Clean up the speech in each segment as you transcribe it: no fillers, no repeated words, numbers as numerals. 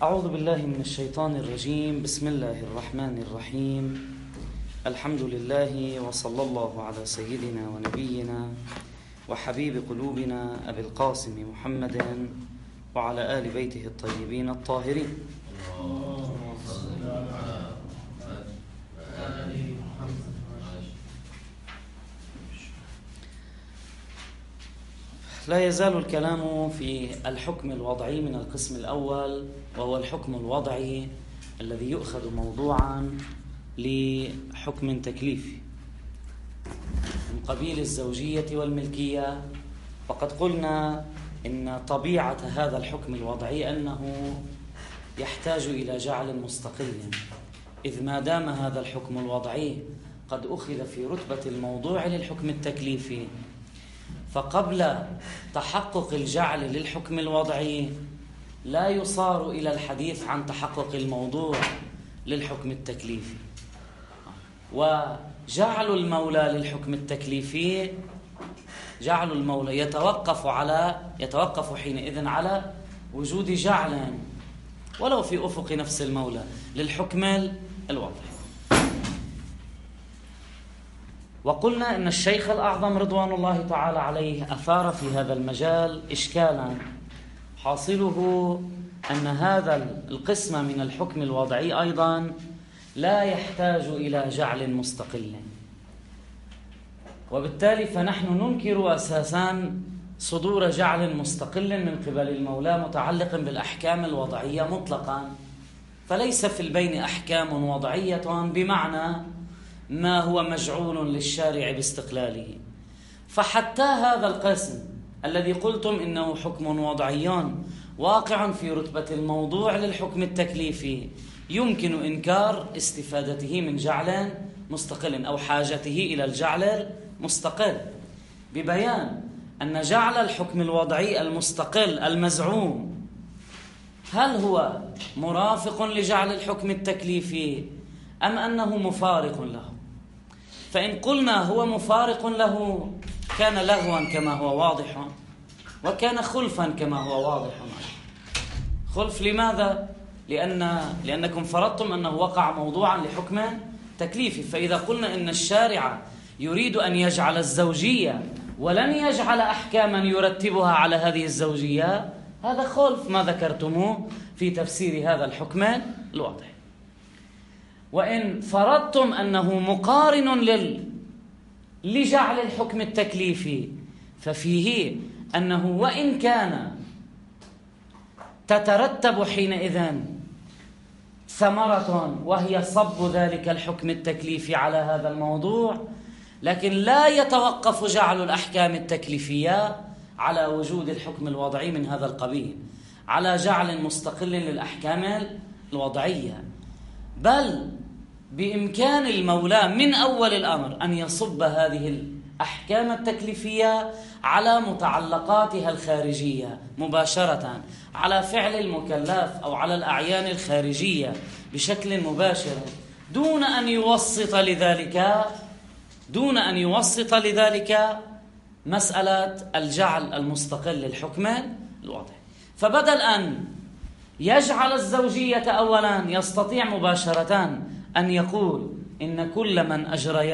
أعوذ بالله من الشيطان الرجيم. بسم الله الرحمن الرحيم. الحمد لله وصلى الله على سيدنا ونبينا وحبيب قلوبنا أبي القاسم محمد وعلى آل بيته الطيبين الطاهرين. لا يزال الكلام في الحكم الوضعي من القسم الأول، وهو الحكم الوضعي الذي يؤخذ موضوعا لحكم تكليفي من قبيل الزوجية والملكية. وقد قلنا إن طبيعة هذا الحكم الوضعي أنه يحتاج إلى جعل مستقل، إذ ما دام هذا الحكم الوضعي قد أخذ في رتبة الموضوع للحكم التكليفي، فقبل تحقق الجعل للحكم الوضعي لا يصار إلى الحديث عن تحقق الموضوع للحكم التكليفي. وجعل المولى للحكم التكليفي، جعل المولى يتوقف حينئذ على وجود جعل ولو في أفق نفس المولى للحكم الوضعي. وقلنا إن الشيخ الأعظم رضوان الله تعالى عليه أثار في هذا المجال إشكالا حاصله أن هذا القسم من الحكم الوضعي أيضا لا يحتاج إلى جعل مستقل، وبالتالي فنحن ننكر أساسا صدور جعل مستقل من قبل المولى متعلق بالأحكام الوضعية مطلقا، فليس في البين أحكام وضعية بمعنى ما هو مجعول للشارع باستقلاله. فحتى هذا القسم الذي قلتم إنه حكم وضعي واقع في رتبة الموضوع للحكم التكليفي يمكن إنكار استفادته من جعل مستقل أو حاجته إلى الجعل المستقل، ببيان أن جعل الحكم الوضعي المستقل المزعوم هل هو مرافق لجعل الحكم التكليفي أم أنه مفارق له؟ فإن قلنا هو مفارق له كان لغوا كما هو واضح، وكان خلفا كما هو واضح. خلف لماذا؟ لأنكم فرضتم أنه وقع موضوعا لحكم تكليفي. فإذا قلنا إن الشارع يريد أن يجعل الزوجية ولن يجعل أحكاما يرتبها على هذه الزوجية، هذا خلف ما ذكرتموه في تفسير هذا الحكم الواضح. وإن فرضتم أنه مقارن لجعل الحكم التكليفي، ففيه أنه وإن كان تترتب حينئذ ثمرة وهي صب ذلك الحكم التكليفي على هذا الموضوع، لكن لا يتوقف جعل الأحكام التكليفية على وجود الحكم الوضعي من هذا القبيل، على جعل مستقل للأحكام الوضعية، بل بإمكان المولى من أول الأمر أن يصب هذه الأحكام التكليفية على متعلقاتها الخارجية مباشرة، على فعل المكلف أو على الأعيان الخارجية بشكل مباشر، دون أن يوسط لذلك مسألة الجعل المستقل للحكم الوضعي. فبدل أن يجعل الزوجية أولا يستطيع مباشرة أن يقول إن كل من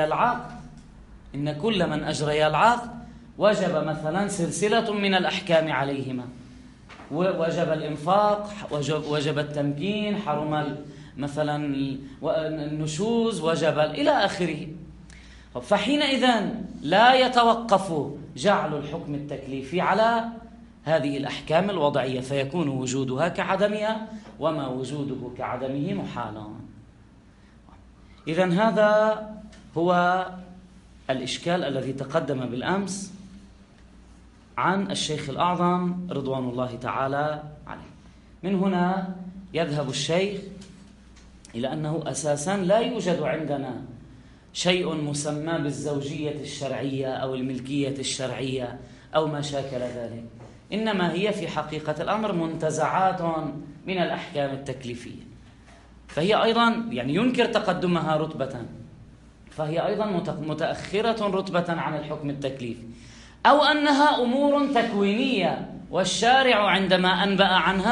أجري العقد وجب مثلا سلسلة من الأحكام عليهما، وجب الإنفاق، وجب التمكين، حرم مثلا النشوز، وجب إلى آخره. فحينئذ لا يتوقف جعل الحكم التكليفي على هذه الأحكام الوضعية، فيكون وجودها كعدمها، وما وجوده كعدمه محالا. إذن هذا هو الإشكال الذي تقدم بالأمس عن الشيخ الأعظم رضوان الله تعالى عليه. من هنا يذهب الشيخ إلى أنه أساسا لا يوجد عندنا شيء مسمى بالزوجية الشرعية أو الملكية الشرعية أو ما شاكل ذلك، إنما هي في حقيقة الأمر منتزعات من الأحكام التكليفية، فهي أيضا ينكر تقدمها رتبة، فهي أيضا متأخرة رتبة عن الحكم التكليفي، أو أنها أمور تكوينية والشارع عندما أنبأ عنها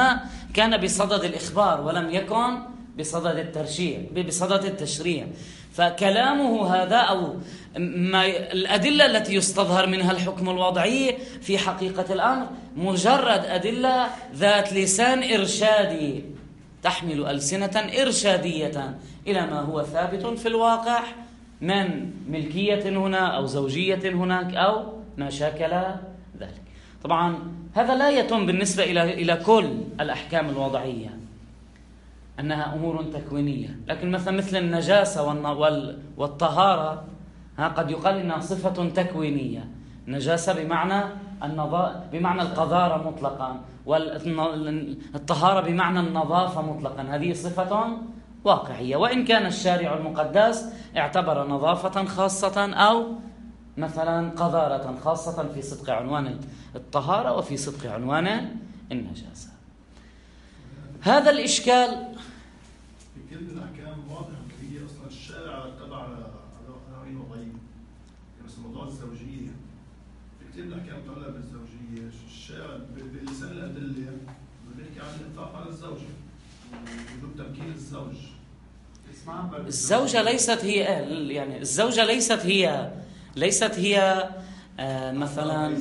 كان بصدد الإخبار ولم يكن بصدد التشريع. فكلامه هذا أو الأدلة التي يستظهر منها الحكم الوضعي في حقيقة الأمر مجرد أدلة ذات لسان إرشادي، تحمل ألسنة إرشادية إلى ما هو ثابت في الواقع من ملكية هنا أو زوجية هناك أو ما شاكل ذلك. طبعا هذا لا يتم بالنسبة إلى كل الأحكام الوضعية أنها أمور تكوينية، لكن مثل النجاسة والطهارة قد يقال إنها صفة تكوينية. النجاسة بمعنى القذارة مطلقا، والطهارة بمعنى النظافة مطلقا. هذه صفة واقعية، وإن كان الشارع المقدس اعتبر نظافة خاصة أو مثلا قذارة خاصة في صدق عنوان الطهارة وفي صدق عنوان النجاسة. هذا الإشكال في كل الأحكام واضح هي أصلا الشارع تبع عناوين وضعية، بس موضوع الزوجية في كتير الأحكام تتعلق بالزوجية. الشارع بلسان الأدلة بيحكي عن الإنفاق على الزوجة ووجوب تمكين الزوج. الزوجة ليست هي يعني الزوجة ليست هي مثلا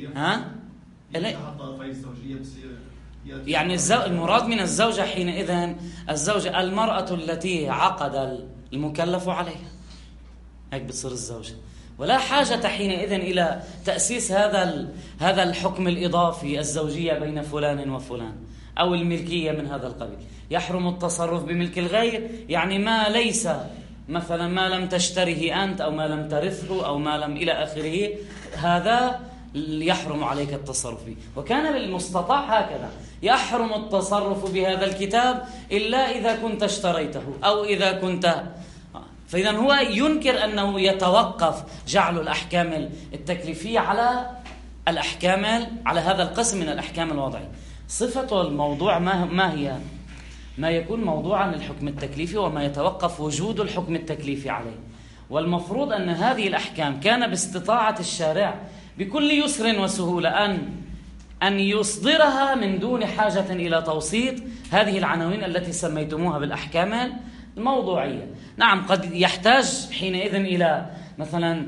يعني المراد من الزوجة حينئذ الزوجة المرأة التي عقد المكلف عليها، هيك بتصير الزوجة. ولا حاجة حينئذ إلى تأسيس هذا الحكم الإضافي، الزوجية بين فلان وفلان أو الملكية من هذا القبيل. يحرم التصرف بملك الغير، يعني ما ليس مثلا ما لم تشتره أنت أو ما لم ترثه أو ما لم إلى آخره، هذا يحرم عليك التصرف به. وكان بالمستطاع هكذا، يحرم التصرف بهذا الكتاب إلا إذا كنت اشتريته أو إذا كنت. فإذا هو ينكر أنه يتوقف جعل الأحكام التكليفية على على هذا القسم من الأحكام الوضعية. صفة الموضوع ما هي؟ ما يكون موضوعا للحكم التكليفي وما يتوقف وجود الحكم التكليفي عليه. والمفروض أن هذه الأحكام كان باستطاعة الشارع بكل يسر وسهولة أن يصدرها من دون حاجة إلى توسيط هذه العناوين التي سميتموها بالأحكام الموضوعية. نعم، قد يحتاج حينئذ إلى مثلا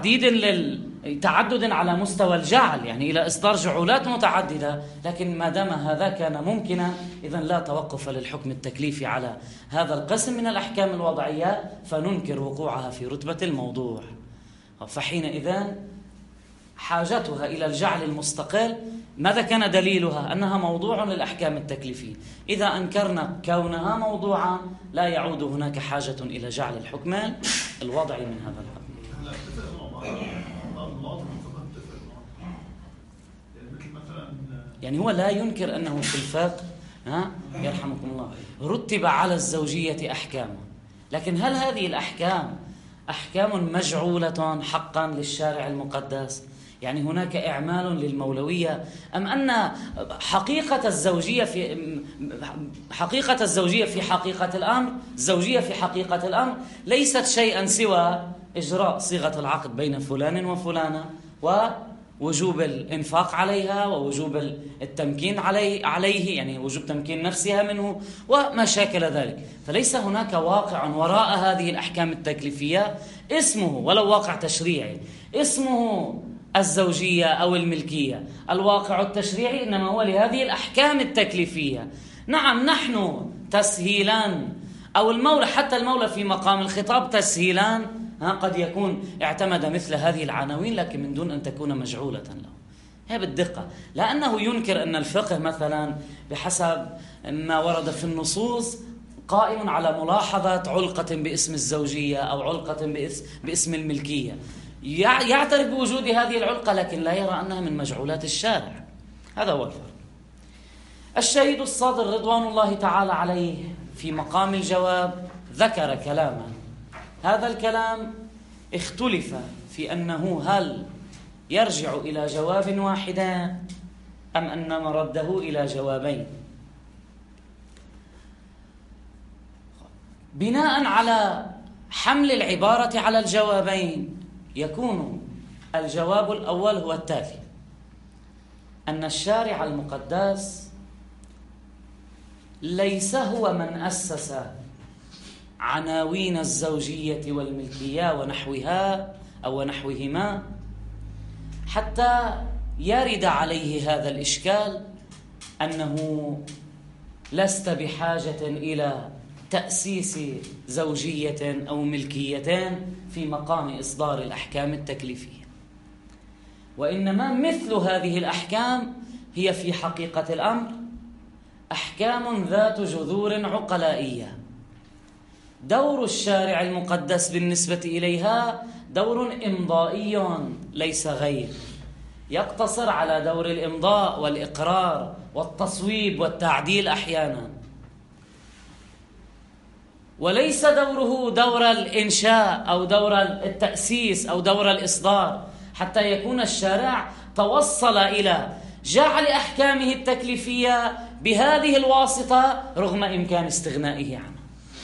تعدد على مستوى الجعل، يعني إلى إصدار جعولات متعددة، لكن ما دام هذا كان ممكنا إذن لا توقف للحكم التكليفي على هذا القسم من الأحكام الوضعية، فننكر وقوعها في رتبة الموضوع. فحينئذ حاجتها إلى الجعل المستقل ماذا كان دليلها؟ أنها موضوع للأحكام التكليفية. إذا أنكرنا كونها موضوعا لا يعود هناك حاجة إلى جعل الحكم الوضعي من هذا القبيل. يعني هو لا ينكر أنه في الفقه يرحمكم الله رتب على الزوجية أحكام، لكن هل هذه الأحكام أحكام مجعولة حقا للشارع المقدس؟ يعني هناك إعمال للمولوية، أم أن حقيقة الزوجية في حقيقة الأمر، الزوجية في حقيقة الأمر ليست شيئا سوى إجراء صيغة العقد بين فلان وفلانة ووجوب الإنفاق عليها ووجوب التمكين عليه، يعني وجوب تمكين نفسها منه وما شاكل ذلك. فليس هناك واقع وراء هذه الأحكام التكليفية اسمه ولو واقع تشريعي اسمه الزوجية أو الملكية. الواقع التشريعي إنما هو لهذه الأحكام التكليفية. نعم، نحن تسهيلان أو المولى، حتى المولى في مقام الخطاب تسهيلان قد يكون اعتمد مثل هذه العناوين، لكن من دون أن تكون مجعولة له. هي بالدقة، لأنه ينكر أن الفقه مثلا بحسب ما ورد في النصوص قائم على ملاحظة علقة باسم الزوجية أو علقة باسم الملكية. يعترف بوجود هذه العلقة لكن لا يرى أنها من مجعولات الشارع. هذا هو الفرق. الشهيد الصادر رضوان الله تعالى عليه في مقام الجواب ذكر كلاما، هذا الكلام اختلف في أنه هل يرجع إلى جواب واحد أم أن مرده إلى جوابين. بناء على حمل العبارة على الجوابين يكون الجواب الأول هو التالي: أن الشارع المقدس ليس هو من أسس عناوين الزوجية والملكية ونحوها أو نحوهما حتى يرد عليه هذا الإشكال أنه لست بحاجة إلى تأسيس زوجية أو ملكيتين في مقام إصدار الأحكام التكليفية، وإنما مثل هذه الأحكام هي في حقيقة الأمر أحكام ذات جذور عقلائية. دور الشارع المقدس بالنسبة إليها دور إمضائي ليس غير، يقتصر على دور الإمضاء والإقرار والتصويب والتعديل أحيانا، وليس دوره دور الإنشاء أو دور التأسيس أو دور الإصدار، حتى يكون الشارع توصل إلى جعل أحكامه التكليفية بهذه الواسطة رغم إمكان استغنائه عنها.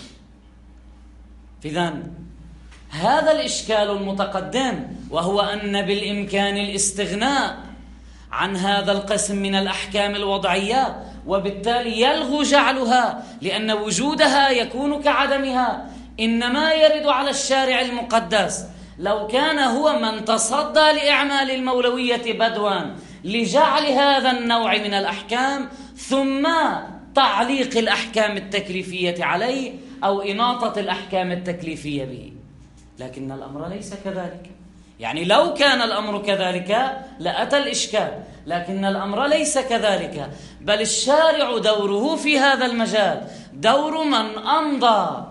إذن هذا الإشكال المتقدم، وهو أن بالإمكان الاستغناء عن هذا القسم من الأحكام الوضعية، وبالتالي يلغو جعلها لأن وجودها يكون كعدمها، إنما يرد على الشارع المقدس لو كان هو من تصدى لإعمال المولوية بدوا لجعل هذا النوع من الأحكام ثم تعليق الأحكام التكليفية عليه أو إناطة الأحكام التكليفية به. لكن الأمر ليس كذلك. يعني لو كان الأمر كذلك لأتى الإشكال، لكن الأمر ليس كذلك، بل الشارع دوره في هذا المجال دور من أمضى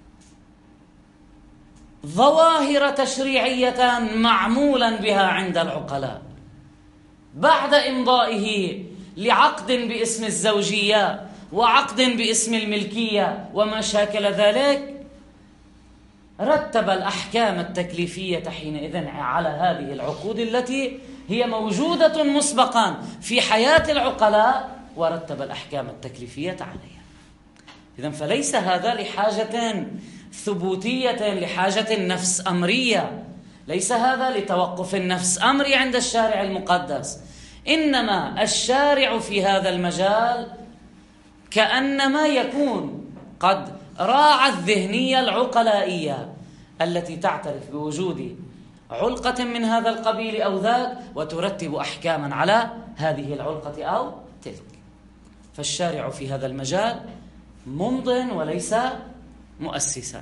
ظواهر تشريعية معمولا بها عند العقلاء بعد إمضائه لعقد باسم الزوجية وعقد باسم الملكية وما شاكل ذلك، رتب الأحكام التكليفية حينئذ على هذه العقود التي هي موجودة مسبقا في حياة العقلاء، ورتب الأحكام التكليفية عليها. إذن فليس هذا لحاجة ثبوتية، لحاجة نفس أمرية، ليس هذا لتوقف النفس أمري عند الشارع المقدس، إنما الشارع في هذا المجال كأنما يكون قد راعى الذهنية العقلائية التي تعترف بوجود علقة من هذا القبيل أو ذاك وترتب أحكاما على هذه العلقة أو تلك. فالشارع في هذا المجال ممض وليس مؤسسا.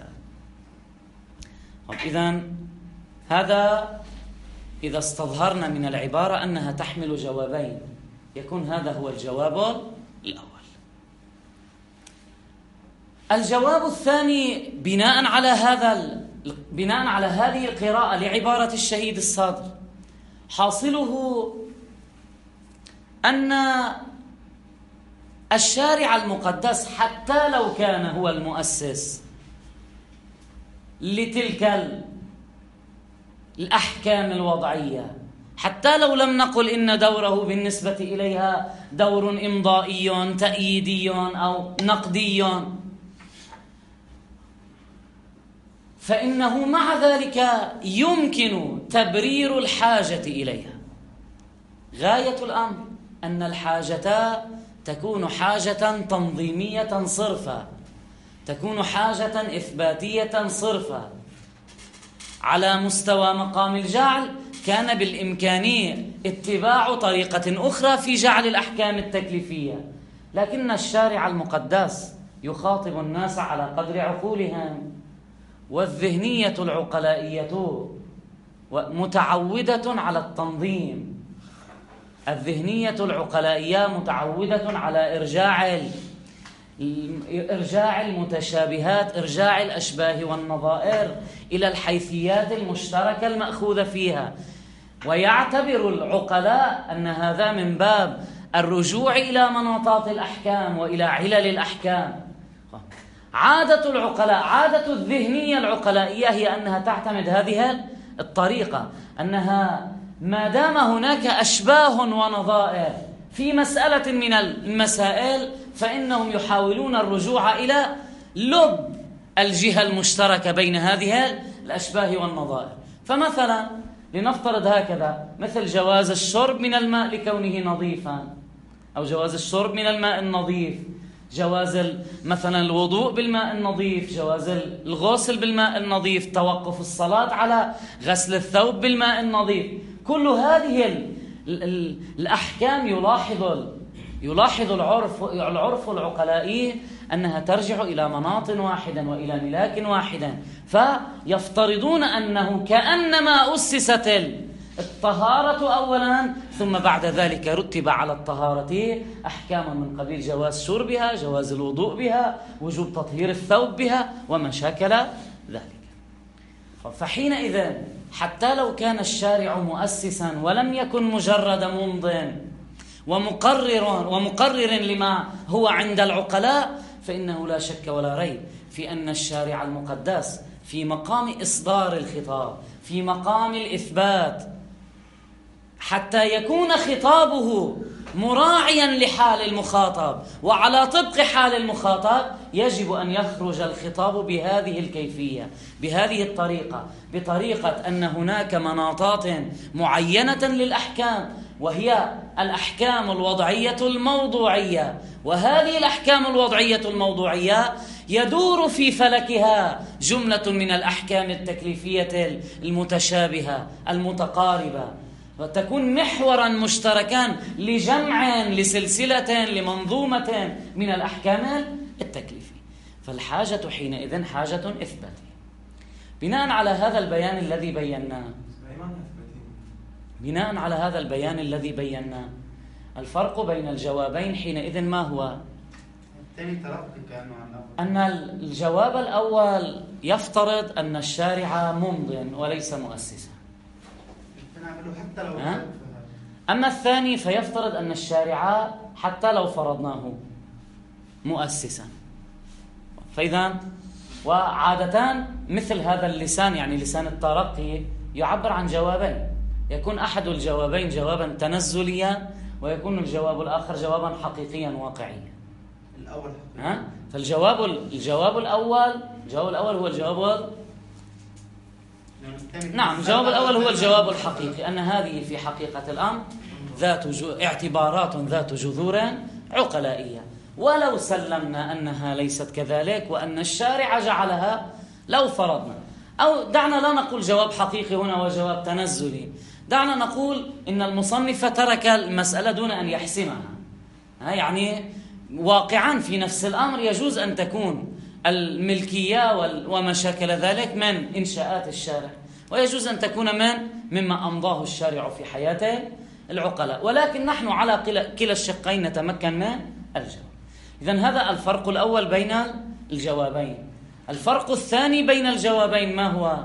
إذن هذا إذا استظهرنا من العبارة أنها تحمل جوابين، يكون هذا هو الجواب الأول. الجواب الثاني بناء على هذه القراءة لعبارة الشهيد الصادر، حاصله أن الشارع المقدس حتى لو كان هو المؤسس لتلك الأحكام الوضعية، حتى لو لم نقل إن دوره بالنسبة إليها دور إمضائي تأييدي أو نقدي، فإنه مع ذلك يمكن تبرير الحاجة إليها. غاية الأمر أن الحاجة تكون حاجة تنظيمية صرفة، تكون حاجة إثباتية صرفة. على مستوى مقام الجعل كان بالإمكان اتباع طريقة أخرى في جعل الأحكام التكليفية، لكن الشارع المقدس يخاطب الناس على قدر عقولهم، والذهنية العقلائية متعودة على التنظيم. الذهنية العقلائية متعودة على إرجاع المتشابهات، إرجاع الأشباه والنظائر إلى الحيثيات المشتركة المأخوذة فيها، ويعتبر العقلاء أن هذا من باب الرجوع إلى مناطات الأحكام وإلى علل الأحكام. عادة العقلاء، عادة الذهنية العقلائية هي أنها تعتمد هذه الطريقة، أنها ما دام هناك أشباه ونظائر في مسألة من المسائل فإنهم يحاولون الرجوع إلى لب الجهة المشتركة بين هذه الأشباه والنظائر. فمثلا لنفترض هكذا، مثل جواز الشرب من الماء لكونه نظيفا، أو جواز الشرب من الماء النظيف، جواز مثلا الوضوء بالماء النظيف، جواز الغسل بالماء النظيف، توقف الصلاة على غسل الثوب بالماء النظيف. كل هذه الأحكام يلاحظ العرف العقلائي أنها ترجع إلى مناط واحد وإلى ملاك واحد، فيفترضون أنه كأنما أسست الطهارة أولا، ثم بعد ذلك رتب على الطهارة أحكام من قبيل جواز شربها، جواز الوضوء بها، وجوب تطهير الثوب بها، وما شاكل ذلك. فحينئذ حتى لو كان الشارع مؤسسا ولم يكن مجرد ممضٍ ومقرر لما هو عند العقلاء، فإنه لا شك ولا ريب في أن الشارع المقدس في مقام إصدار الخطاب، في مقام الإثبات، حتى يكون خطابه مراعيا لحال المخاطب وعلى طبق حال المخاطب، يجب أن يخرج الخطاب بهذه الكيفية، بهذه الطريقة، بطريقة أن هناك مناطات معينة للأحكام، وهي الأحكام الوضعية الموضوعية. وهذه الأحكام الوضعية الموضوعية يدور في فلكها جملة من الأحكام التكليفية المتشابهة المتقاربة، وتكون محورا مشتركا لجمع لسلسلة لمنظومة من الأحكام التكليفية. فالحاجة حينئذ حاجة إثباتية. بناء على هذا البيان الذي بيناه، الفرق بين الجوابين حينئذ ما هو؟ أن الجواب الأول يفترض أن الشارع ممضٍ وليس مؤسسا، أما الثاني فيفترض أن الشارع حتى لو فرضناه مؤسسا. فإذا وعادة مثل هذا اللسان، يعني لسان الترقي، يعبر عن جوابين، يكون أحد الجوابين جوابا تنزليا، ويكون الجواب الآخر جوابا حقيقيا واقعيا. فالجواب الأول هو الجواب الجواب الأول هو الجواب الحقيقي، أن هذه في حقيقة الأمر اعتبارات ذات جذور عقلائية، ولو سلمنا أنها ليست كذلك وأن الشارع جعلها، لو فرضنا، أو دعنا لا نقول جواب حقيقي هنا وجواب تنزلي، دعنا نقول إن المصنف ترك المسألة دون أن يحسمها، يعني واقعا في نفس الأمر يجوز أن تكون الملكية وما شاكل ذلك من إنشاءات الشارع، ويجوز أن تكون مما أمضاه الشارع في حياته العقلاء، ولكن نحن على كلا الشقين نتمكن من الجواب. إذن هذا الفرق الأول بين الجوابين. الفرق الثاني بين الجوابين ما هو؟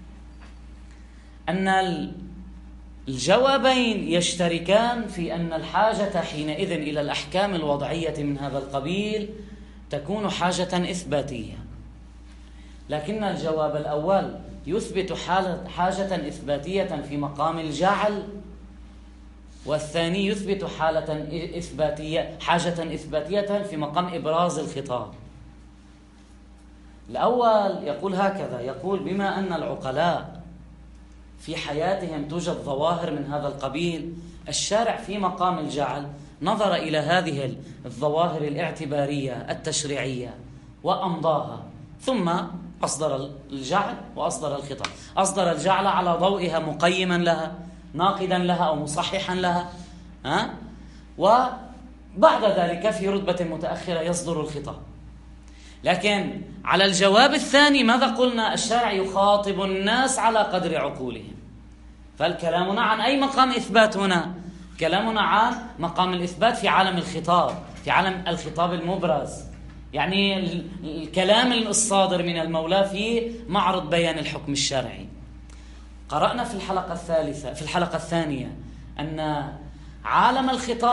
أن الجوابين يشتركان في أن الحاجة حينئذ إلى الأحكام الوضعية من هذا القبيل تكون حاجة إثباتية، لكن الجواب الأول يثبت حاجة إثباتية في مقام الجعل، والثاني يثبت حاجة إثباتية في مقام إبراز الخطاب. الأول يقول هكذا، يقول بما أن العقلاء في حياتهم توجد ظواهر من هذا القبيل، الشارع في مقام الجعل نظر إلى هذه الظواهر الاعتبارية التشريعية وأمضاها، ثم أصدر الجعل وأصدر الخطاب. أصدر الجعل على ضوئها مقيما لها، ناقدا لها أو مصححا لها، وبعد ذلك في رتبة متأخرة يصدر الخطاب. لكن على الجواب الثاني ماذا قلنا؟ الشارع يخاطب الناس على قدر عقولهم. فالكلامنا عن أي مقام إثبات هنا؟ كلامنا عن مقام الإثبات في عالم الخطاب، في عالم الخطاب المبرز، يعني الكلام الصادر من المولى في معرض بيان الحكم الشرعي. قرأنا في الحلقة الثانية أن عالم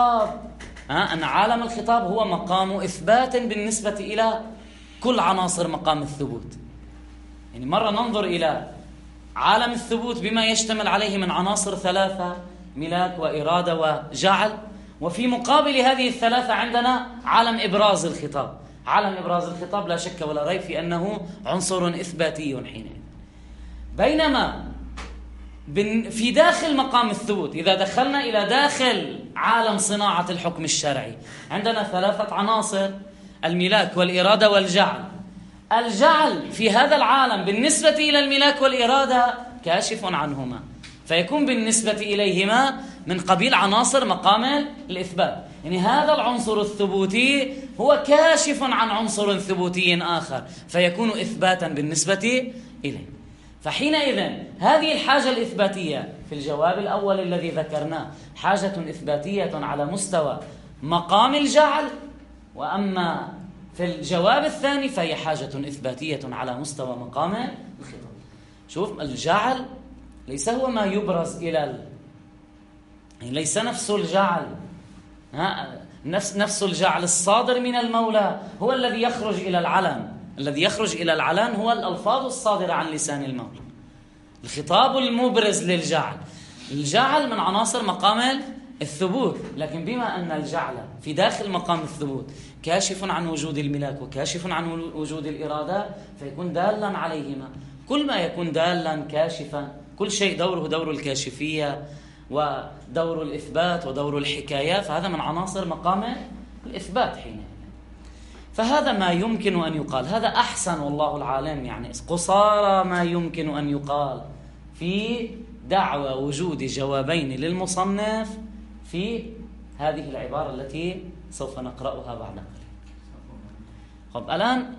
الخطاب هو مقام إثبات بالنسبة إلى كل عناصر مقام الثبوت. يعني مرة ننظر إلى عالم الثبوت بما يشتمل عليه من عناصر ثلاثة: ملاك وإرادة وجعل، وفي مقابل هذه الثلاثة عندنا عالم إبراز الخطاب. عالم إبراز الخطاب لا شك ولا ريب في أنه عنصر إثباتي حينئذ. بينما في داخل مقام الثبوت، إذا دخلنا إلى داخل عالم صناعة الحكم الشرعي، عندنا ثلاثة عناصر: الملاك والإرادة والجعل. الجعل في هذا العالم بالنسبة إلى الملاك والإرادة كاشف عنهما، فيكون بالنسبة إليهما من قبيل عناصر مقام الإثبات. يعني هذا العنصر الثبوتي هو كاشف عن عنصر ثبوتي آخر، فيكون إثباتا بالنسبة إليه. فحينئذ هذه الحاجة الإثباتية في الجواب الأول الذي ذكرناه حاجة إثباتية على مستوى مقام الجعل، وأما في الجواب الثاني فهي حاجة إثباتية على مستوى مقام الخطاب. شوف، الجعل ليس هو ما يبرز إلى يعني ليس نفس الجعل، نفس الجعل الصادر من المولى هو الذي يخرج إلى العلن. الذي يخرج إلى العلن هو الألفاظ الصادرة عن لسان المولى، الخطاب المبرز للجعل. الجعل من عناصر مقام الثبوت، لكن بما أن الجعل في داخل مقام الثبوت كاشف عن وجود الملاك وكاشف عن وجود الإرادة، فيكون دالا عليهما. كل ما يكون دالا كاشفا، كل شيء دوره دور الكاشفية ودور الإثبات ودور الحكاية، فهذا من عناصر مقام الإثبات حينئذ. فهذا ما يمكن أن يقال، هذا أحسن والله العالم، يعني قصارى ما يمكن أن يقال في دعوى وجود جوابين للمصنف في هذه العبارة التي سوف نقرأها بعد قليل. طب الآن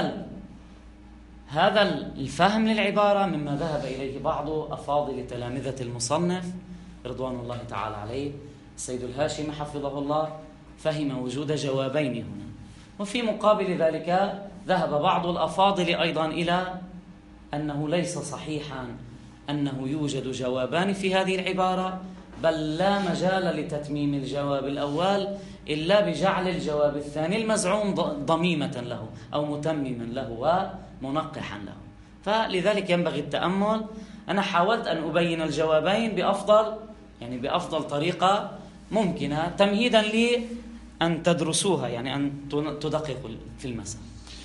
هذا الفهم للعبارة مما ذهب إليه بعض أفاضل تلامذة المصنف رضوان الله تعالى عليه. السيد الهاشمي حفظه الله فهم وجود جوابين هنا، وفي مقابل ذلك ذهب بعض الأفاضل أيضا إلى أنه ليس صحيحا أنه يوجد جوابان في هذه العبارة، بل لا مجال لتتميم الجواب الأول إلا بجعل الجواب الثاني المزعوم ضميمة له أو متمما له ومنقحا له. فلذلك ينبغي التأمل. أنا حاولت أن أبين الجوابين بأفضل طريقة ممكنة، تمهيدا لي أن تدرسوها، يعني أن تدققوا في المسألة.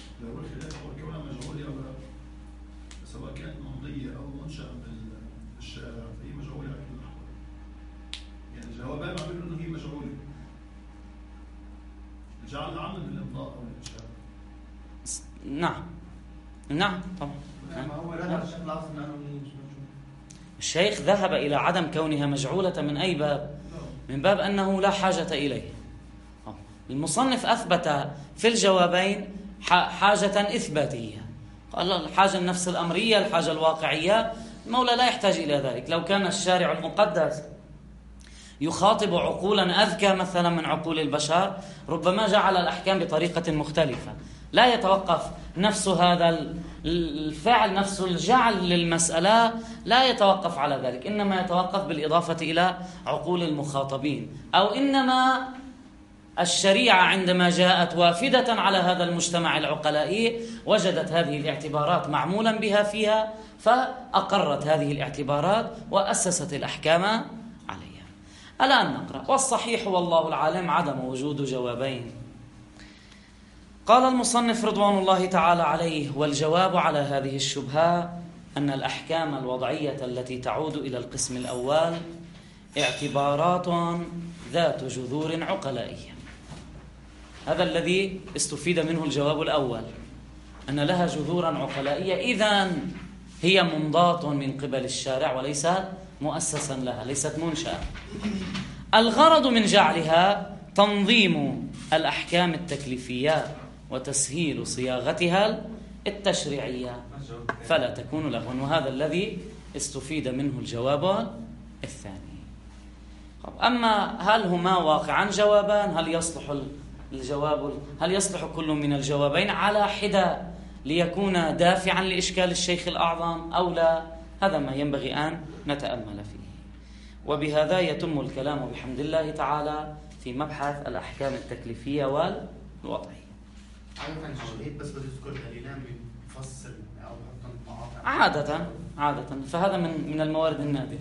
سواء كانت ممضية أو منشأة بالشارع فهي مجعولة على كل الأحوال. يعني الجوابان عملوا أنه هي مجعولة. الجعل عمل بالإمضاء أو الإنشاء. نعم طبعا. ما هو لا الشكل العصر أنه الشيخ ذهب إلى عدم كونها مجعولة من أي باب؟ من باب أنه لا حاجة إليه. المصنف أثبت في الجوابين حاجة إثباتية، قال الحاجة النفس الأمرية، الحاجة الواقعية، المولى لا يحتاج إلى ذلك. لو كان الشارع المقدس يخاطب عقولا أذكى مثلا من عقول البشر ربما جعل الأحكام بطريقة مختلفة. لا يتوقف نفس هذا الفعل، نفس الجعل للمسألة لا يتوقف على ذلك، إنما يتوقف بالإضافة إلى عقول المخاطبين. أو إنما الشريعة عندما جاءت وافدة على هذا المجتمع العقلائي وجدت هذه الاعتبارات معمولا بها فيها، فأقرت هذه الاعتبارات وأسست الأحكام عليها. الآن نقرأ. والصحيح والله العالم عدم وجود جوابين. قال المصنف رضوان الله تعالى عليه: والجواب على هذه الشبهة أن الأحكام الوضعية التي تعود إلى القسم الأول اعتبارات ذات جذور عقلائية. هذا الذي استفيد منه الجواب الأول، أن لها جذورا عقلائية، إذن هي ممضاة من قبل الشارع وليس مؤسسا لها، ليست منشأة. الغرض من جعلها تنظيم الأحكام التكليفية وتسهيل صياغتها التشريعية فلا تكون لغوا. وهذا الذي استفيد منه الجواب الثاني. أما هل هما واقعا جوابان؟ هل يصلح كل من الجوابين على حدة ليكون دافعا لإشكال الشيخ الأعظم أو لا؟ هذا ما ينبغي أن نتأمل فيه. وبهذا يتم الكلام بحمد الله تعالى في مبحث الأحكام التكليفية والوضعية. بس بذكر دليلان بيفصل أو بحط مقاطع عادة فهذا من الموارد النادرة.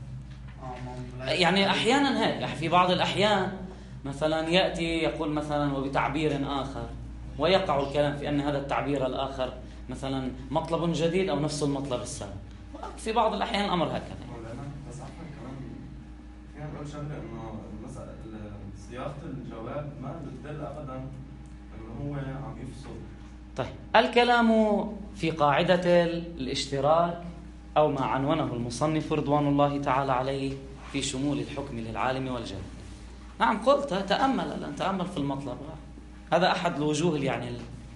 يعني أحيانا هيك، في بعض الأحيان مثلا يأتي يقول مثلا وبتعبير آخر، ويقع الكلام في أن هذا التعبير الآخر مثلا مطلب جديد أو نفس المطلب السابق. في بعض الأحيان الأمر هكذا. بس عفوا كمان فينا نقول شغله إنه صياغة الجواب ما بتدل أبدا إنه هو عم يفصل. طيب الكلام في قاعدة الاشتراك أو ما عنونه المصنف رضوان الله تعالى عليه في شمول الحكم للعالم والجاهل. نعم قلت تأمل الآن، تأمل في المطلب هذا أحد الوجوه يعني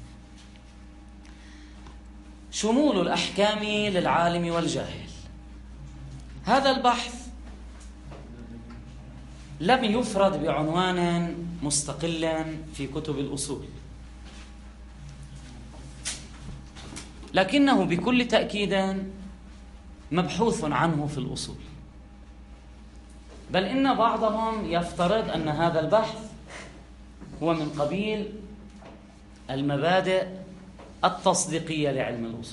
شمول الأحكام للعالم والجاهل. هذا البحث لم يفرد بعنوان مستقل في كتب الأصول، لكنه بكل تأكيد مبحوث عنه في الأصول، بل إن بعضهم يفترض أن هذا البحث هو من قبيل المبادئ التصديقية لعلم الأصول.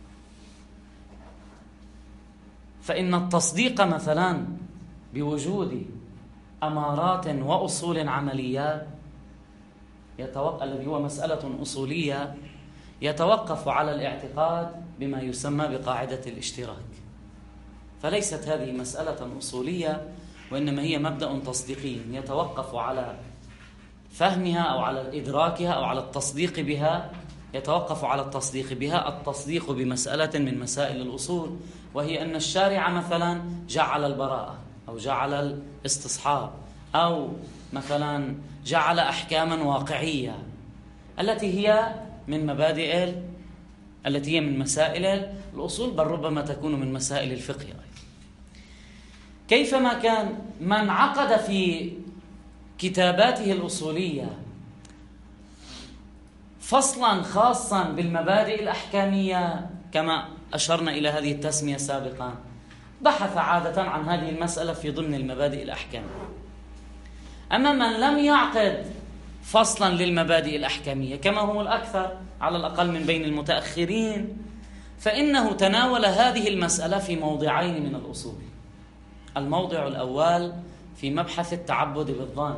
فإن التصديق مثلا بوجود أمارات وأصول عملية الذي هو مسألة أصولية يتوقف على الاعتقاد بما يسمى بقاعدة الاشتراك، فليست هذه مسألة أصولية وإنما هي مبدأ تصديقي يتوقف على فهمها أو على إدراكها أو على التصديق بها، يتوقف على التصديق بها التصديق بمسألة من مسائل الأصول، وهي أن الشارع مثلا جعل البراءة أو جعل الاستصحاب أو مثلا جعل أحكاما واقعية التي هي من مبادئ التي هي من مسائل الأصول، بل ربما تكون من مسائل الفقه أيضا. كيفما كان من عقد في كتاباته الأصولية فصلا خاصا بالمبادئ الأحكامية كما أشرنا إلى هذه التسمية سابقا، بحث عادة عن هذه المسألة في ضمن المبادئ الأحكامية. أما من لم يعقد فصلا للمبادئ الأحكامية كما هم الأكثر على الأقل من بين المتأخرين، فإنه تناول هذه المسألة في موضعين من الأصول. الموضع الأول في مبحث التعبد بالظن،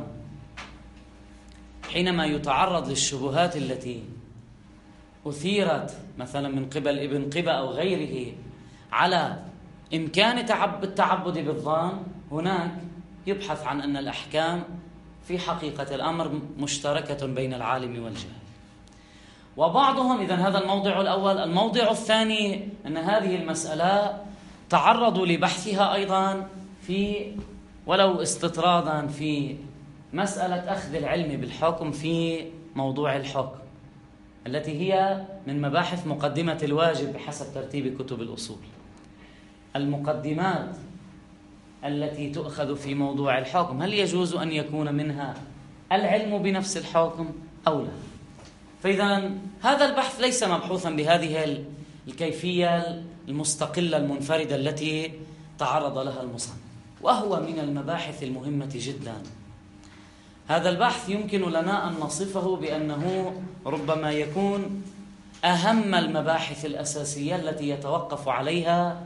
حينما يتعرض للشبهات التي أثيرت مثلا من قبل ابن قبة أو غيره على إمكان التعبد بالظن، هناك يبحث عن أن الأحكام في حقيقة الأمر مشتركة بين العالم والجاهل. وبعضهم إذن هذا الموضع الأول. الموضع الثاني أن هذه المسألة تعرضوا لبحثها أيضا في ولو استطرادا في مسألة أخذ العلم بالحكم في موضوع الحكم التي هي من مباحث مقدمة الواجب بحسب ترتيب كتب الأصول. المقدمات التي تؤخذ في موضوع الحكم هل يجوز أن يكون منها العلم بنفس الحكم أو لا؟ فإذا هذا البحث ليس مبحوثا بهذه الكيفية المستقلة المنفردة التي تعرض لها المصنف، وهو من المباحث المهمة جدا. هذا البحث يمكن لنا أن نصفه بأنه ربما يكون أهم المباحث الأساسية التي يتوقف عليها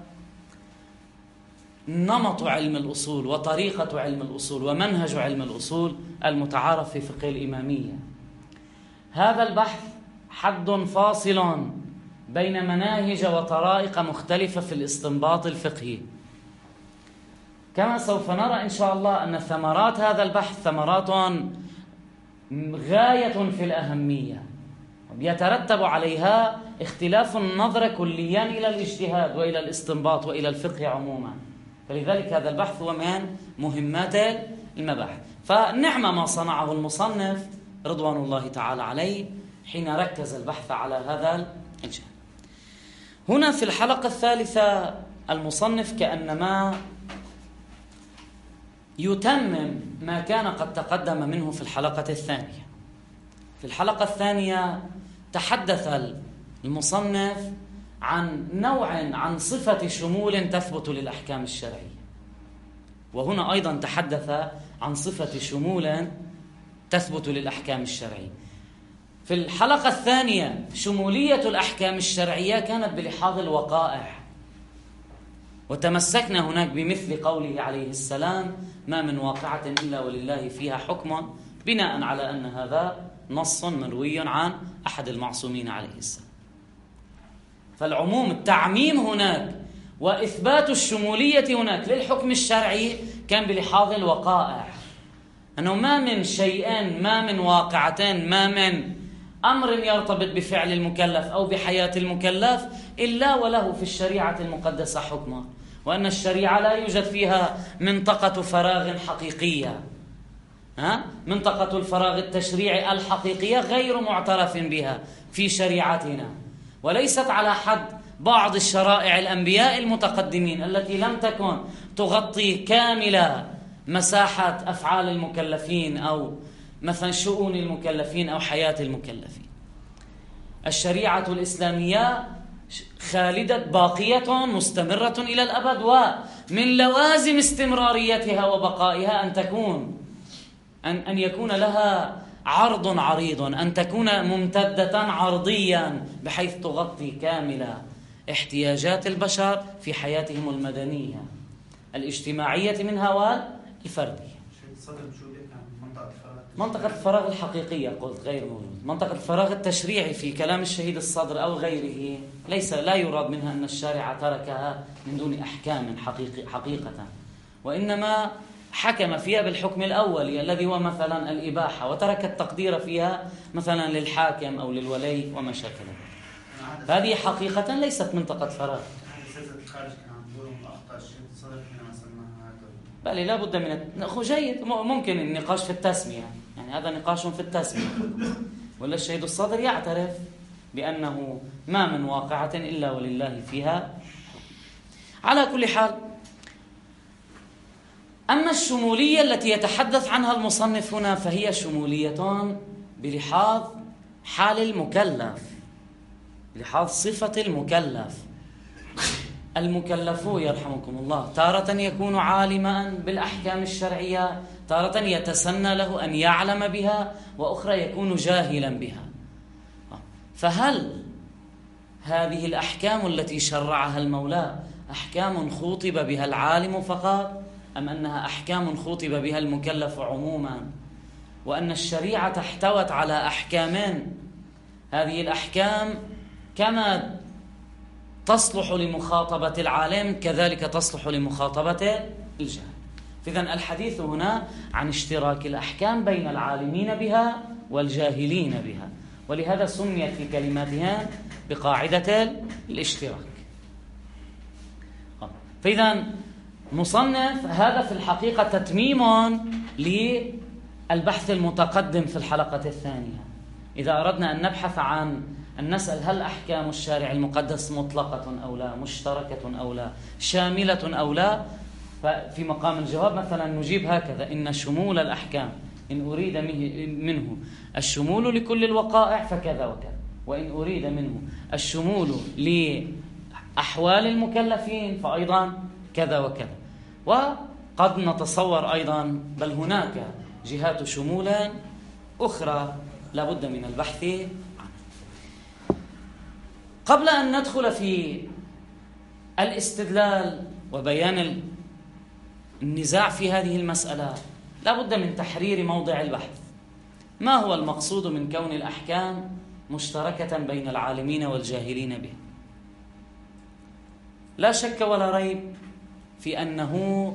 نمط علم الأصول وطريقة علم الأصول ومنهج علم الأصول المتعارف في فقه الإمامية. هذا البحث حد فاصل بين مناهج وطرائق مختلفة في الاستنباط الفقهي، كما سوف نرى إن شاء الله أن ثمرات هذا البحث ثمرات غاية في الأهمية، يترتب عليها اختلاف النظر كليا إلى الاجتهاد وإلى الاستنباط وإلى الفقه عموما. فلذلك هذا البحث هو من مهمات المباحث. فنعم ما صنعه المصنف رضوان الله تعالى عليه حين ركز البحث على هذا الجانب. هنا في الحلقة الثالثة المصنف كأنما يتمم ما كان قد تقدم منه في الحلقة الثانية. في الحلقة الثانية تحدث المصنف عن صفة شمول تثبت للأحكام الشرعية، وهنا أيضا تحدث عن صفة شمول تثبت للأحكام الشرعية. في الحلقة الثانية شمولية الأحكام الشرعية كانت بلحاظ الوقائع، وتمسكنا هناك بمثل قوله عليه السلام: ما من واقعة إلا ولله فيها حكم، بناء على أن هذا نص مروي عن أحد المعصومين عليه السلام. فالعموم التعميم هناك وإثبات الشمولية هناك للحكم الشرعي كان بلحاظ الوقائع، أنه ما من شيئين، ما من واقعتين، ما من أمر يرتبط بفعل المكلف أو بحياة المكلف إلا وله في الشريعة المقدسة حكمه، وأن الشريعة لا يوجد فيها منطقة فراغ حقيقية. منطقة الفراغ التشريعي الحقيقية غير معترف بها في شريعتنا، وليست على حد بعض الشرائع الأنبياء المتقدمين التي لم تكن تغطي كامل مساحة أفعال المكلفين أو مثلا شؤون المكلفين أو حياة المكلفين. الشريعة الإسلامية خالدة باقية مستمرة إلى الأبد، ومن لوازم استمراريتها وبقائها أن يكون لها عرض عريض، أن تكون ممتدة عرضيا بحيث تغطي كامل احتياجات البشر في حياتهم المدنية الاجتماعية منها والفردية. منطقة الفراغ الحقيقية قلت غير موجود. منطقة الفراغ التشريعي في كلام الشهيد الصدر أو غيره لا يراد منها أن الشارع تركها من دون أحكام حقيقة، وإنما حكم فيها بالحكم الأولي الذي هو مثلا الإباحة، وترك التقدير فيها مثلا للحاكم أو للولي وما شابه. هذه حقيقة ليست منطقة فراغ. بل لا بد من جيد، ممكن النقاش في التسمية، يعني هذا نقاش في التسمية، ولا الشهيد الصدر يعترف بأنه ما من واقعة إلا ولله فيها. على كل حال، أما الشمولية التي يتحدث عنها المصنف هنا فهي شمولية بلحاظ حال المكلف، بلحاظ صفة المكلف. المكلف يرحمكم الله تارة يكون عالما بالأحكام الشرعية، تارة يتسنى له أن يعلم بها، وأخرى يكون جاهلا بها. فهل هذه الأحكام التي شرعها المولى أحكام خوطب بها العالم فقط، أم أنها أحكام خوطب بها المكلف عموما، وأن الشريعة احتوت على أحكام، هذه الأحكام كما تصلح لمخاطبة العالم كذلك تصلح لمخاطبة الجاهل. فإذن الحديث هنا عن اشتراك الأحكام بين العالمين بها والجاهلين بها، ولهذا سميت في كلماتها بقاعدة الاشتراك. فإذن مصنف هذا في الحقيقة تتميم للبحث المتقدم في الحلقة الثانية. إذا أردنا أن نبحث عن أن نسأل هل أحكام الشارع المقدس مطلقة أو لا، مشتركة أو لا، شاملة أو لا، ففي مقام الجواب مثلا نجيب هكذا: إن شمول الأحكام إن أريد منه الشمول لكل الوقائع فكذا وكذا، وإن أريد منه الشمول لأحوال المكلفين فأيضا كذا وكذا. وقد نتصور أيضا بل هناك جهات شمول أخرى لا بد من البحث عنها. قبل أن ندخل في الاستدلال وبيان النزاع في هذه المسألة لا بد من تحرير موضع البحث. ما هو المقصود من كون الأحكام مشتركة بين العالمين والجاهلين به؟ لا شك ولا ريب في أنه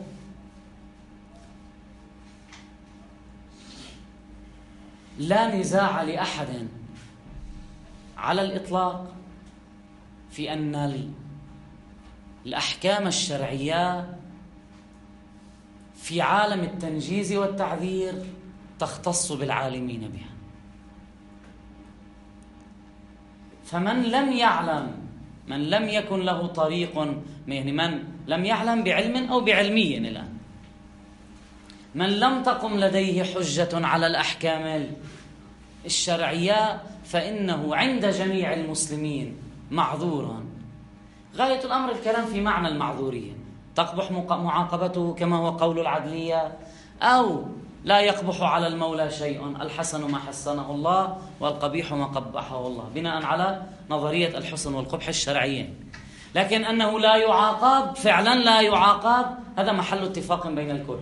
لا نزاع لأحد على الإطلاق في أن الأحكام الشرعية في عالم التنجيز والتعذير تختص بالعالمين بها. فمن لم يعلم، من لم يكن له طريق، يعني من لم يعلم بعلم أو بعلمي الآن، من لم تقم لديه حجة على الأحكام الشرعية فإنه عند جميع المسلمين معذورا. غاية الأمر الكلام في معنى المعذورية، تقبح معاقبته كما هو قول العدلية، أو لا يقبح على المولى شيء، الحسن ما حسنه الله والقبيح ما قبحه الله، بناء على نظرية الحسن والقبح الشرعيين. لكن أنه لا يعاقب فعلا، لا يعاقب، هذا محل اتفاق بين الكل.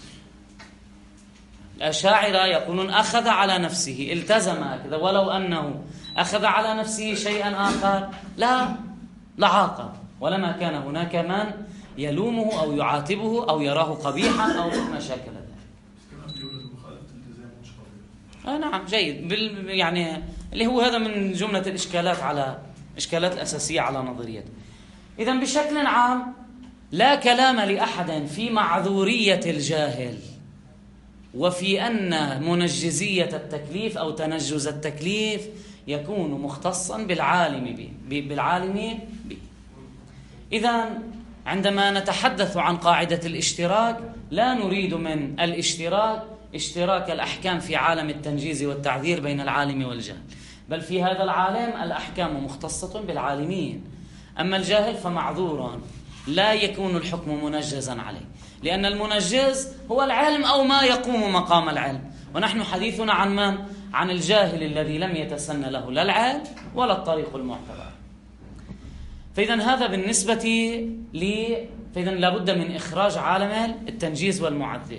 الأشاعرة يقولون أخذ على نفسه، التزم هكذا، ولو أنه أخذ على نفسه شيئا آخر لا عاقب، ولما كان هناك من يلومه أو يعاتبه أو يراه قبيحا أو ما شاكل ذلك. نعم، جيد. يعني اللي هو هذا من جملة الإشكالات الأساسية على نظريته. إذن بشكل عام لا كلام لأحد في معذورية الجاهل وفي أن منجزية التكليف أو تنجز التكليف يكون مختصا بالعالم به. إذن عندما نتحدث عن قاعدة الاشتراك لا نريد من الاشتراك اشتراك الأحكام في عالم التنجيز والتعذير بين العالم والجاهل، بل في هذا العالم الأحكام مختصة بالعالمين، أما الجاهل فمعذور لا يكون الحكم منجزا عليه، لأن المنجز هو العلم أو ما يقوم مقام العلم، ونحن حديثنا عن من؟ عن الجاهل الذي لم يتسن له لا العلم ولا الطريق المعتبر. فإذا هذا بالنسبة لي، فإذا لابد من إخراج عالم التنجيز والمعذر.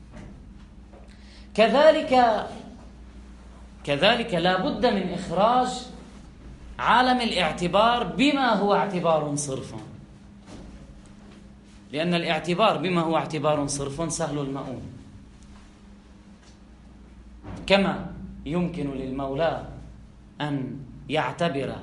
كذلك لابد من إخراج عالم الاعتبار بما هو اعتبار صرف، لأن الاعتبار بما هو اعتبار صرف سهل المؤون. كما يمكن للمولى أن يعتبر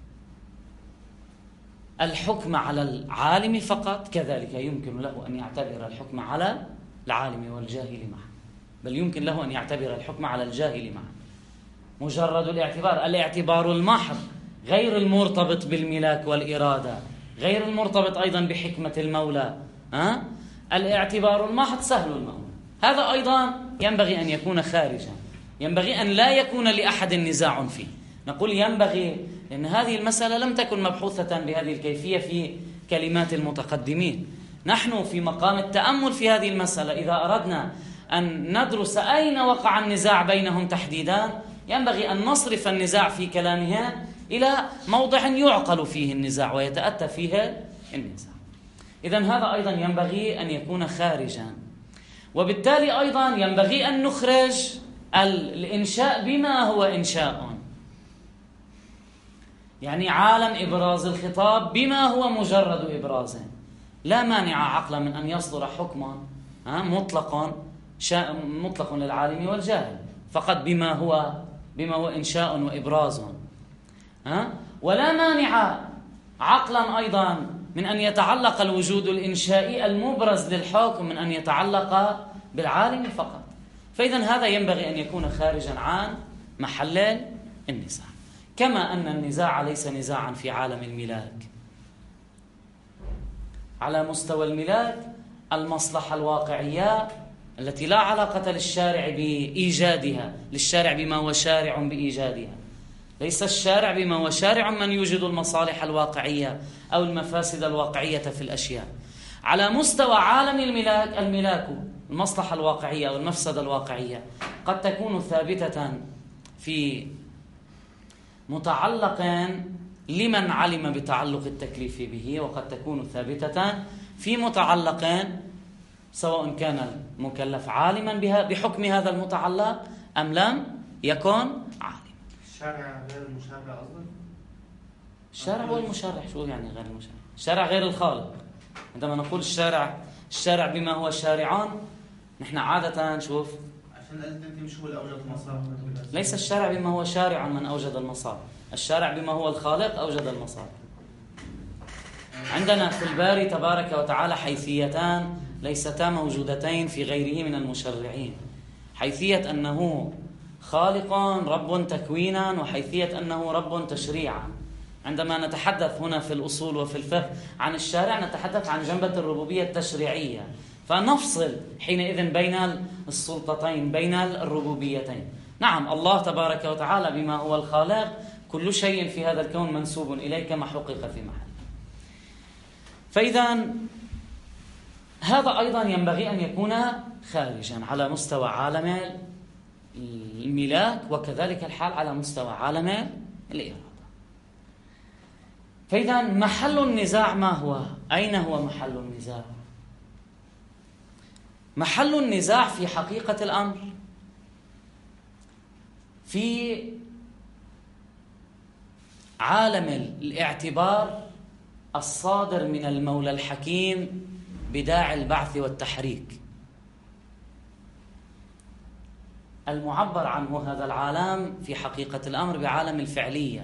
الحكم على العالم فقط، كذلك يمكن له أن يعتبر الحكم على العالم والجاهل معا، بل يمكن له أن يعتبر الحكم على الجاهل معا. مجرد الاعتبار المحض غير المرتبط بالملاك والإرادة، غير المرتبط أيضا بحكمة المولى، الاعتبار المحض سهل المؤون. هذا أيضا ينبغي أن يكون خارجا، ينبغي أن لا يكون لأحد نزاع فيه. نقول ينبغي لأن هذه المسألة لم تكن مبحوثة بهذه الكيفية في كلمات المتقدمين. نحن في مقام التأمل في هذه المسألة، إذا أردنا أن ندرس أين وقع النزاع بينهم تحديدا، ينبغي أن نصرف النزاع في كلامها إلى موضع يعقل فيه النزاع ويتأتى فيه النزاع. إذن هذا أيضا ينبغي أن يكون خارجا، وبالتالي أيضا ينبغي أن نخرج الإنشاء بما هو إنشاء، يعني عالم إبراز الخطاب بما هو مجرد إبراز. لا مانع عقلا من أن يصدر حكما مطلق للعالم والجاهل فقط بما هو إنشاء وإبراز، ولا مانع عقلا أيضا من أن يتعلق الوجود الإنشائي المبرز للحكم من أن يتعلق بالعالم فقط. فإذا هذا ينبغي أن يكون خارجا عن محل النزاع، كما أن النزاع ليس نزاعا في عالم الملاك. على مستوى الملاك المصلحة الواقعية التي لا علاقة للشارع بإيجادها، للشارع بما هو شارع بإيجادها، ليس الشارع بما هو شارع من يوجد المصالح الواقعية أو المفاسد الواقعية في الأشياء. على مستوى عالم الملاك المصلحة الواقعية أو المفسدة الواقعية قد تكون ثابتة في متعلق لمن علم بتعلق التكليف به، وقد تكون ثابتة في متعلق سواء كان المكلف عالما بحكم هذا المتعلق أم لم يكن عالما. الشارع غير المشرع أصلا؟ الشارع هو المشرع. شو يعني غير المشرع؟ الشارع غير الخالق. عندما نقول الشارع بما هو شارعان، نحن عادة نشوف عشان أنت مش هو اللي أوجد المصالح. ليس الشارع بما هو شارع من أوجد المصالح، الشارع بما هو الخالق أوجد المصالح. عندنا في الباري تبارك وتعالى حيثيتان ليستا موجودتين في غيره من المشرعين، حيثية أنه خالق رب تكوينا، وحيثية أنه رب تشريعا. عندما نتحدث هنا في الأصول وفي الفقه عن الشارع نتحدث عن جنبة الربوبية التشريعية، فنفصل حينئذ بين السلطتين، بين الربوبيتين. نعم، الله تبارك وتعالى بما هو الخالق، كل شيء في هذا الكون منسوب إليه كما حقق في محل. فإذا هذا أيضا ينبغي أن يكون خارجا على مستوى عالم الملاك، وكذلك الحال على مستوى عالم الإرادة. فإذا محل النزاع ما هو؟ أين هو محل النزاع؟ محل النزاع في حقيقة الأمر في عالم الاعتبار الصادر من المولى الحكيم بداعي البعث والتحريك. المعبر عنه هذا العالم في حقيقة الأمر بعالم الفعلية،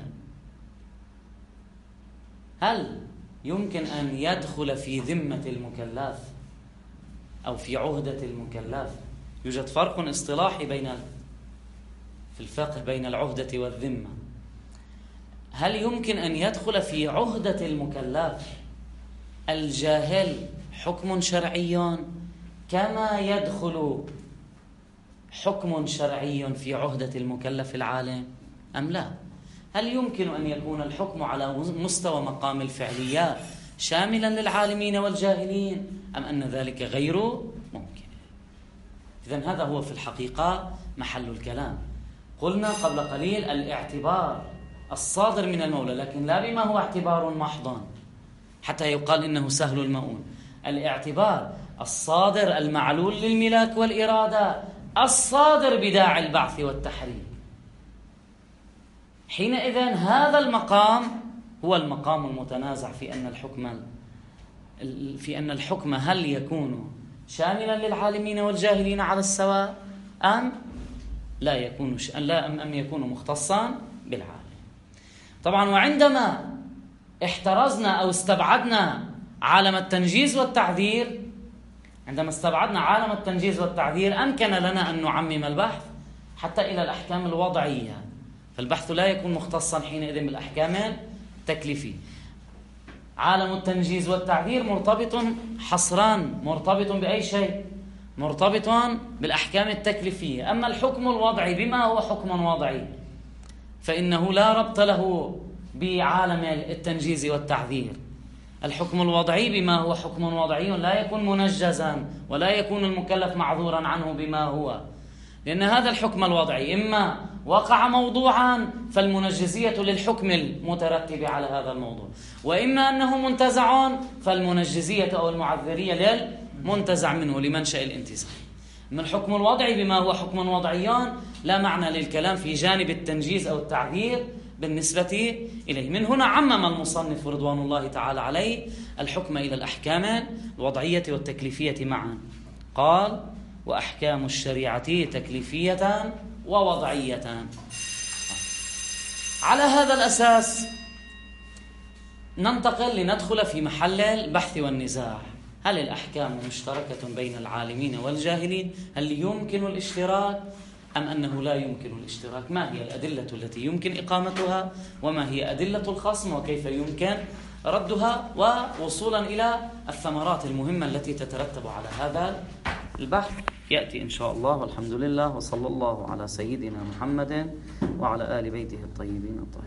هل يمكن أن يدخل في ذمة المكلف أو في عهدة المكلف؟ يوجد فرق اصطلاحي في الفقه بين العهدة والذمة. هل يمكن أن يدخل في عهدة المكلف الجاهل حكم شرعي كما يدخل حكم شرعي في عهدة المكلف العالم أم لا؟ هل يمكن أن يكون الحكم على مستوى مقام الفعليات شاملا للعالمين والجاهلين أم أن ذلك غير ممكن؟ إذن هذا هو في الحقيقة محل الكلام. قلنا قبل قليل الاعتبار الصادر من المولى، لكن لا بما هو اعتبار محض حتى يقال إنه سهل المؤون. الاعتبار الصادر المعلول للملاك والإرادة الصادر بداعي البعث والتحريك. حينئذ هذا المقام هو المقام المتنازع في أن الحكم هل يكون شاملا للعالمين والجاهلين على السواء أم لا يكون أم يكون مختصا بالعالم. طبعا وعندما احترزنا أو استبعدنا عالم التنجيز والتعذير، عندما استبعدنا عالم التنجيز والتعذير أمكن لنا أن نعمم البحث حتى إلى الأحكام الوضعية، فالبحث لا يكون مختصا حينئذ بالأحكام التكليفية. عالم التنجيز والتعذير مرتبط حصران، مرتبط بأي شيء؟ مرتبط بالأحكام التكليفية. أما الحكم الوضعي بما هو حكم وضعي فإنه لا ربط له بعالم التنجيز والتعذير. الحكم الوضعي بما هو حكم وضعي لا يكون منجزا ولا يكون المكلف معذورا عنه بما هو، لأن هذا الحكم الوضعي إما وقع موضوعا فالمنجزية للحكم المترتب على هذا الموضوع، وإما أنه منتزع فالمنجزية أو المعذرية للمنتزع منه لمنشأ الانتزاع. من الحكم الوضعي بما هو حكم وضعي لا معنى للكلام في جانب التنجيز أو التعذير بالنسبة إليه. من هنا عمم المصنف رضوان الله تعالى عليه الحكم إلى الأحكام الوضعية والتكليفية معا. قال: وأحكام الشريعة تكليفية ووضعية. على هذا الأساس ننتقل لندخل في محل البحث والنزاع. هل الأحكام مشتركة بين العالمين والجاهلين؟ هل يمكن الاشتراك أم أنه لا يمكن الاشتراك؟ ما هي الأدلة التي يمكن إقامتها؟ وما هي أدلة الخصم؟ وكيف يمكن ردها؟ ووصولا إلى الثمرات المهمة التي تترتب على هذا البحث يأتي إن شاء الله. والحمد لله، وصلى الله على سيدنا محمد وعلى آل بيته الطيبين الطاهرين.